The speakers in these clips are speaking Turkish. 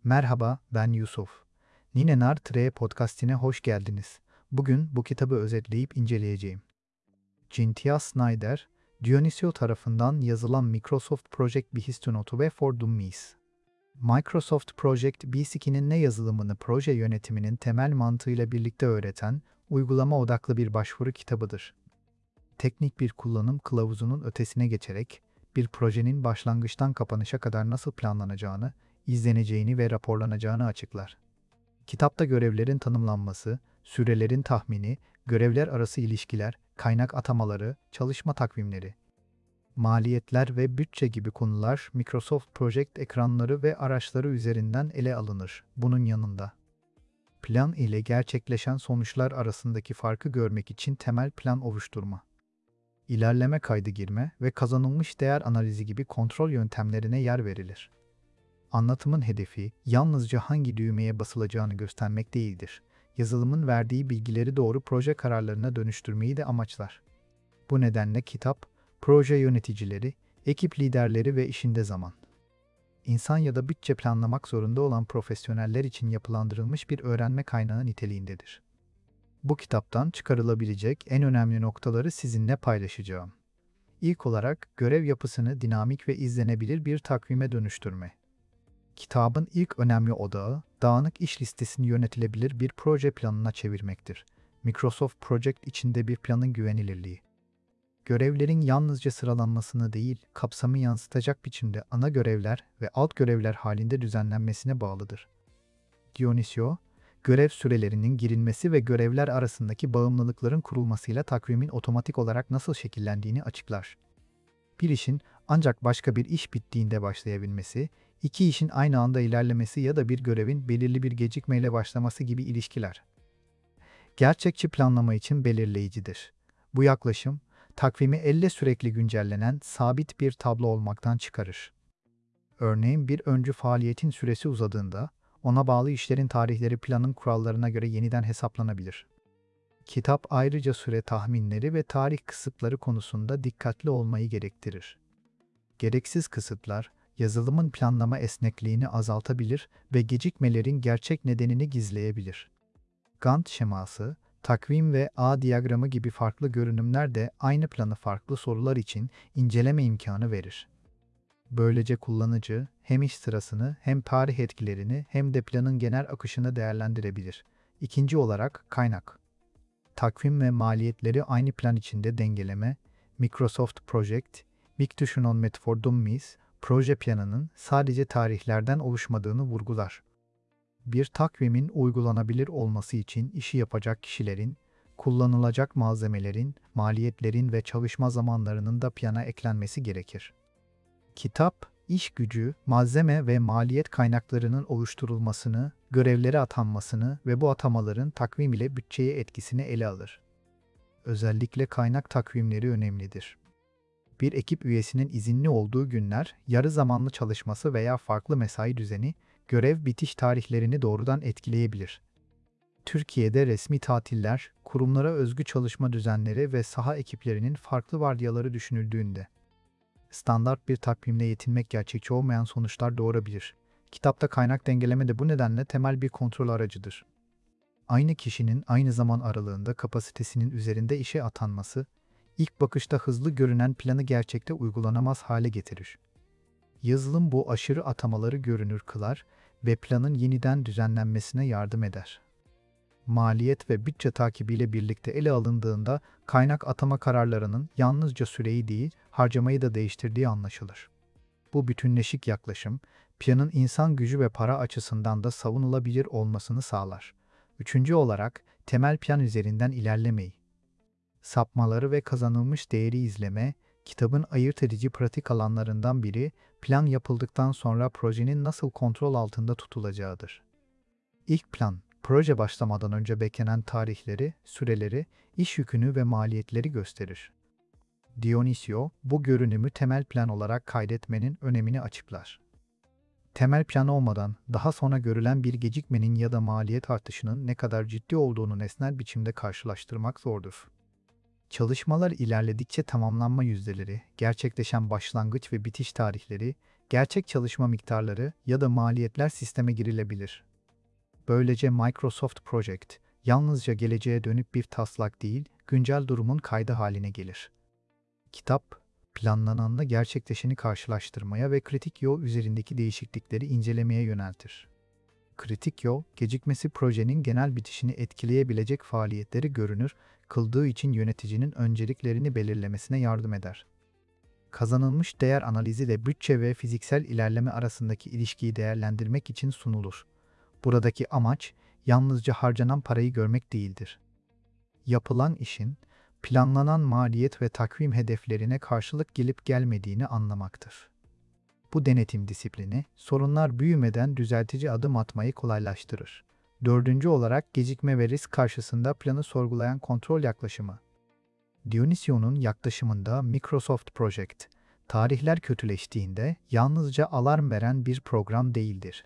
Merhaba, ben Yusuf. Ninenar Tre podcastine hoş geldiniz. Bugün bu kitabı özetleyip inceleyeceğim. Cynthia Snyder, Dionisio tarafından yazılan Microsoft Project Behind Note for Dummies. Microsoft Project B2'nin ne yazılımını proje yönetiminin temel mantığıyla birlikte öğreten, uygulama odaklı bir başvuru kitabıdır. Teknik bir kullanım kılavuzunun ötesine geçerek, bir projenin başlangıçtan kapanışa kadar nasıl planlanacağını, izleneceğini ve raporlanacağını açıklar. Kitapta görevlerin tanımlanması, sürelerin tahmini, görevler arası ilişkiler, kaynak atamaları, çalışma takvimleri, maliyetler ve bütçe gibi konular Microsoft Project ekranları ve araçları üzerinden ele alınır. Bunun yanında plan ile gerçekleşen sonuçlar arasındaki farkı görmek için temel plan oluşturma, ilerleme kaydı girme ve kazanılmış değer analizi gibi kontrol yöntemlerine yer verilir. Anlatımın hedefi yalnızca hangi düğmeye basılacağını göstermek değildir. Yazılımın verdiği bilgileri doğru proje kararlarına dönüştürmeyi de amaçlar. Bu nedenle kitap, proje yöneticileri, ekip liderleri ve işinde zaman, İnsan ya da bütçe planlamak zorunda olan profesyoneller için yapılandırılmış bir öğrenme kaynağı niteliğindedir. Bu kitaptan çıkarılabilecek en önemli noktaları sizinle paylaşacağım. İlk olarak görev yapısını dinamik ve izlenebilir bir takvime dönüştürme. Kitabın ilk önemli odağı, dağınık iş listesini yönetilebilir bir proje planına çevirmektir. Microsoft Project içinde bir planın güvenilirliği. Görevlerin yalnızca sıralanmasını değil, kapsamı yansıtacak biçimde ana görevler ve alt görevler halinde düzenlenmesine bağlıdır. Dionisio, görev sürelerinin girilmesi ve görevler arasındaki bağımlılıkların kurulmasıyla takvimin otomatik olarak nasıl şekillendiğini açıklar. Bir işin ancak başka bir iş bittiğinde başlayabilmesi, iki işin aynı anda ilerlemesi ya da bir görevin belirli bir gecikmeyle başlaması gibi ilişkiler. Gerçekçi planlama için belirleyicidir. Bu yaklaşım, takvimi elle sürekli güncellenen sabit bir tablo olmaktan çıkarır. Örneğin bir öncü faaliyetin süresi uzadığında, ona bağlı işlerin tarihleri planın kurallarına göre yeniden hesaplanabilir. Kitap ayrıca süre tahminleri ve tarih kısıtları konusunda dikkatli olmayı gerektirir. Gereksiz kısıtlar, yazılımın planlama esnekliğini azaltabilir ve gecikmelerin gerçek nedenini gizleyebilir. Gantt şeması, takvim ve ağ diyagramı gibi farklı görünümler de aynı planı farklı sorular için inceleme imkanı verir. Böylece kullanıcı hem iş sırasını hem tarih etkilerini hem de planın genel akışını değerlendirebilir. İkinci olarak kaynak. Takvim ve maliyetleri aynı plan içinde dengeleme, Microsoft Project, Big Vision for Dummies, proje planının sadece tarihlerden oluşmadığını vurgular. Bir takvimin uygulanabilir olması için işi yapacak kişilerin, kullanılacak malzemelerin, maliyetlerin ve çalışma zamanlarının da plana eklenmesi gerekir. Kitap, iş gücü, malzeme ve maliyet kaynaklarının oluşturulmasını, görevlere atanmasını ve bu atamaların takvim ile bütçeye etkisini ele alır. Özellikle kaynak takvimleri önemlidir. Bir ekip üyesinin izinli olduğu günler, yarı zamanlı çalışması veya farklı mesai düzeni, görev bitiş tarihlerini doğrudan etkileyebilir. Türkiye'de resmi tatiller, kurumlara özgü çalışma düzenleri ve saha ekiplerinin farklı vardiyaları düşünüldüğünde, standart bir takvimle yetinmek gerçekçi olmayan sonuçlar doğurabilir. Kitapta kaynak dengeleme de bu nedenle temel bir kontrol aracıdır. Aynı kişinin aynı zaman aralığında kapasitesinin üzerinde işe atanması, ilk bakışta hızlı görünen planı gerçekte uygulanamaz hale getirir. Yazılım bu aşırı atamaları görünür kılar ve planın yeniden düzenlenmesine yardım eder. Maliyet ve bütçe takibiyle birlikte ele alındığında kaynak atama kararlarının yalnızca süreyi değil, harcamayı da değiştirdiği anlaşılır. Bu bütünleşik yaklaşım, planın insan gücü ve para açısından da savunulabilir olmasını sağlar. Üçüncü olarak, temel plan üzerinden ilerlemeyi, sapmaları ve kazanılmış değeri izleme, kitabın ayırt edici pratik alanlarından biri, plan yapıldıktan sonra projenin nasıl kontrol altında tutulacağıdır. İlk plan, proje başlamadan önce beklenen tarihleri, süreleri, iş yükünü ve maliyetleri gösterir. Dionisio, bu görünümü temel plan olarak kaydetmenin önemini açıklar. Temel plan olmadan daha sonra görülen bir gecikmenin ya da maliyet artışının ne kadar ciddi olduğunu nesnel biçimde karşılaştırmak zordur. Çalışmalar ilerledikçe tamamlanma yüzdeleri, gerçekleşen başlangıç ve bitiş tarihleri, gerçek çalışma miktarları ya da maliyetler sisteme girilebilir. Böylece Microsoft Project, yalnızca geleceğe dönük bir taslak değil, güncel durumun kaydı haline gelir. Kitap, planlananla gerçekleşeni karşılaştırmaya ve kritik yol üzerindeki değişiklikleri incelemeye yöneltir. Kritik yol, gecikmesi projenin genel bitişini etkileyebilecek faaliyetleri görünür kıldığı için yöneticinin önceliklerini belirlemesine yardım eder. Kazanılmış değer analizi ile bütçe ve fiziksel ilerleme arasındaki ilişkiyi değerlendirmek için sunulur. Buradaki amaç, yalnızca harcanan parayı görmek değildir. Yapılan işin, planlanan maliyet ve takvim hedeflerine karşılık gelip gelmediğini anlamaktır. Bu denetim disiplini, sorunlar büyümeden düzeltici adım atmayı kolaylaştırır. Dördüncü olarak gecikme ve risk karşısında planı sorgulayan kontrol yaklaşımı. Dionysio'nun yaklaşımında Microsoft Project, tarihler kötüleştiğinde yalnızca alarm veren bir program değildir.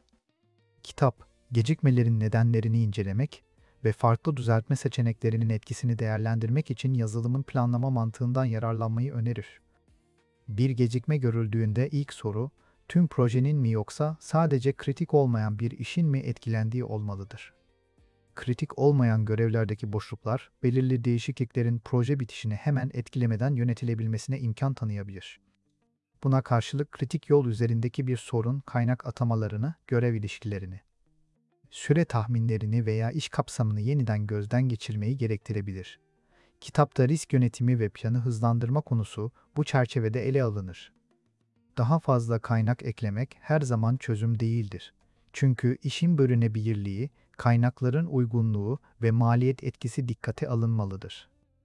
Kitap, gecikmelerin nedenlerini incelemek ve farklı düzeltme seçeneklerinin etkisini değerlendirmek için yazılımın planlama mantığından yararlanmayı önerir. Bir gecikme görüldüğünde ilk soru, tüm projenin mi yoksa sadece kritik olmayan bir işin mi etkilendiği olmalıdır. Kritik olmayan görevlerdeki boşluklar, belirli değişikliklerin proje bitişini hemen etkilemeden yönetilebilmesine imkan tanıyabilir. Buna karşılık kritik yol üzerindeki bir sorun, kaynak atamalarını, görev ilişkilerini, süre tahminlerini veya iş kapsamını yeniden gözden geçirmeyi gerektirebilir. Kitapta risk yönetimi ve planı hızlandırma konusu bu çerçevede ele alınır. Daha fazla kaynak eklemek her zaman çözüm değildir. Çünkü işin bölünebilirliği, kaynakların uygunluğu ve maliyet etkisi dikkate alınmalıdır.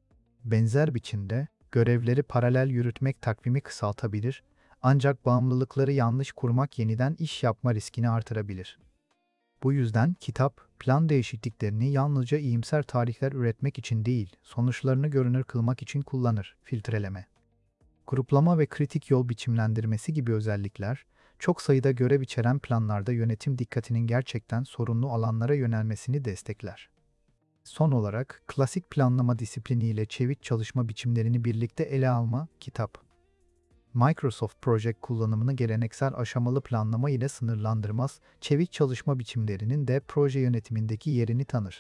Benzer biçimde, görevleri paralel yürütmek takvimi kısaltabilir, ancak bağımlılıkları yanlış kurmak yeniden iş yapma riskini artırabilir. Bu yüzden kitap, plan değişikliklerini yalnızca iyimser tarihler üretmek için değil, sonuçlarını görünür kılmak için kullanır. Filtreleme, gruplama ve kritik yol biçimlendirmesi gibi özellikler, çok sayıda görev içeren planlarda yönetim dikkatinin gerçekten sorunlu alanlara yönelmesini destekler. Son olarak, klasik planlama disiplini ile çevik çalışma biçimlerini birlikte ele alma, kitap. Microsoft Project kullanımını geleneksel aşamalı planlama ile sınırlandırmaz, çevik çalışma biçimlerinin de proje yönetimindeki yerini tanır.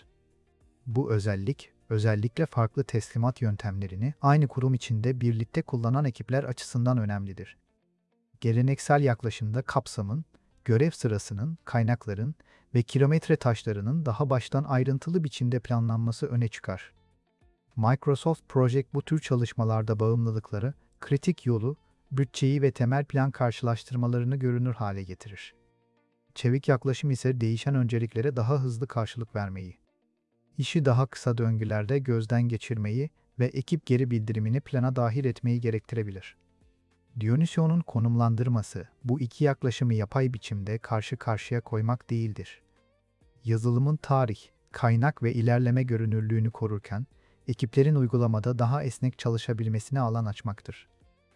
Bu özellikle farklı teslimat yöntemlerini aynı kurum içinde birlikte kullanan ekipler açısından önemlidir. Geleneksel yaklaşımda kapsamın, görev sırasının, kaynakların ve kilometre taşlarının daha baştan ayrıntılı biçimde planlanması öne çıkar. Microsoft Project bu tür çalışmalarda bağımlılıkları, kritik yolu, bütçeyi ve temel plan karşılaştırmalarını görünür hale getirir. Çevik yaklaşım ise değişen önceliklere daha hızlı karşılık vermeyi, işi daha kısa döngülerde gözden geçirmeyi ve ekip geri bildirimini plana dahil etmeyi gerektirebilir. Dionysio'nun konumlandırması, bu iki yaklaşımı yapay biçimde karşı karşıya koymak değildir. Yazılımın tarih, kaynak ve ilerleme görünürlüğünü korurken, ekiplerin uygulamada daha esnek çalışabilmesine alan açmaktır.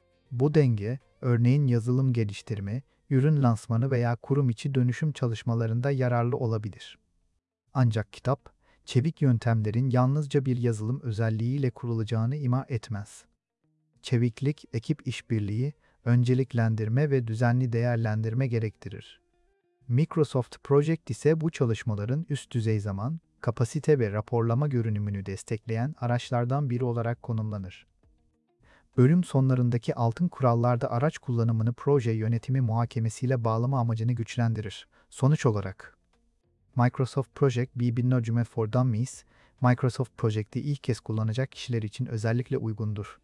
Bu denge, örneğin yazılım geliştirme, ürün lansmanı veya kurum içi dönüşüm çalışmalarında yararlı olabilir. Ancak kitap, çevik yöntemlerin yalnızca bir yazılım özelliğiyle kurulacağını ima etmez. Çeviklik, ekip işbirliği, önceliklendirme ve düzenli değerlendirme gerektirir. Microsoft Project ise bu çalışmaların üst düzey zaman, kapasite ve raporlama görünümünü destekleyen araçlardan biri olarak konumlanır. Bölüm sonlarındaki altın kurallarda araç kullanımını proje yönetimi muhakemesiyle bağlama amacını güçlendirir. Sonuç olarak, Microsoft Project bir document for Dummies, Microsoft Project'i ilk kez kullanacak kişiler için özellikle uygundur.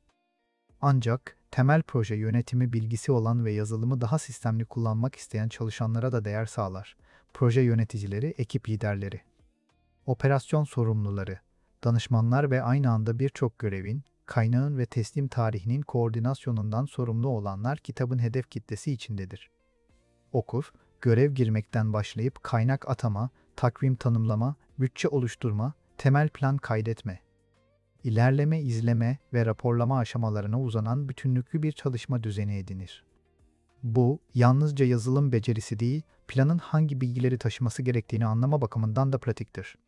Ancak, temel proje yönetimi bilgisi olan ve yazılımı daha sistemli kullanmak isteyen çalışanlara da değer sağlar. Proje yöneticileri, ekip liderleri, operasyon sorumluları, danışmanlar ve aynı anda birçok görevin, kaynağın ve teslim tarihinin koordinasyonundan sorumlu olanlar kitabın hedef kitlesi içindedir. Okur, görev girmekten başlayıp kaynak atama, takvim tanımlama, bütçe oluşturma, temel plan kaydetme, ilerleme, izleme ve raporlama aşamalarına uzanan bütünlüklü bir çalışma düzeni edinir. Bu, yalnızca yazılım becerisi değil, planın hangi bilgileri taşıması gerektiğini anlama bakımından da pratiktir.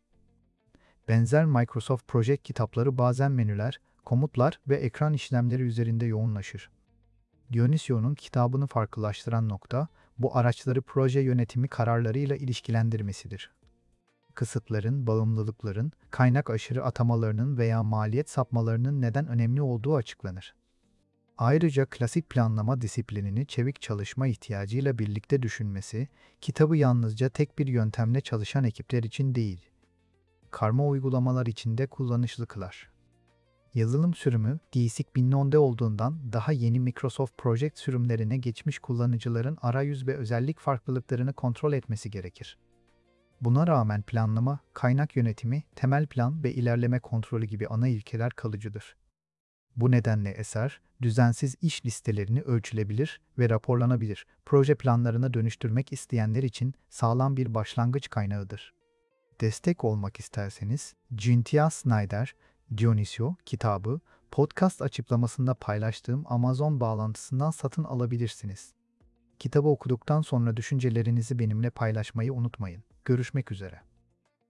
Benzer Microsoft Project kitapları bazen menüler, komutlar ve ekran işlemleri üzerinde yoğunlaşır. Dionisio'nun kitabını farklılaştıran nokta, bu araçları proje yönetimi kararlarıyla ilişkilendirmesidir. Kısıtların, bağımlılıkların, kaynak aşırı atamalarının veya maliyet sapmalarının neden önemli olduğu açıklanır. Ayrıca klasik planlama disiplinini çevik çalışma ihtiyacıyla birlikte düşünmesi, kitabı yalnızca tek bir yöntemle çalışan ekipler için değil, karma uygulamalar için de kullanışlı kılar. Yazılım sürümü, DSIC-1010'de olduğundan daha yeni Microsoft Project sürümlerine geçmiş kullanıcıların arayüz ve özellik farklılıklarını kontrol etmesi gerekir. Buna rağmen planlama, kaynak yönetimi, temel plan ve ilerleme kontrolü gibi ana ilkeler kalıcıdır. Bu nedenle eser, düzensiz iş listelerini ölçülebilir ve raporlanabilir proje planlarına dönüştürmek isteyenler için sağlam bir başlangıç kaynağıdır. Destek olmak isterseniz, Cynthia Snyder, Dionisio kitabı, podcast açıklamasında paylaştığım Amazon bağlantısından satın alabilirsiniz. Kitabı okuduktan sonra düşüncelerinizi benimle paylaşmayı unutmayın. Görüşmek üzere.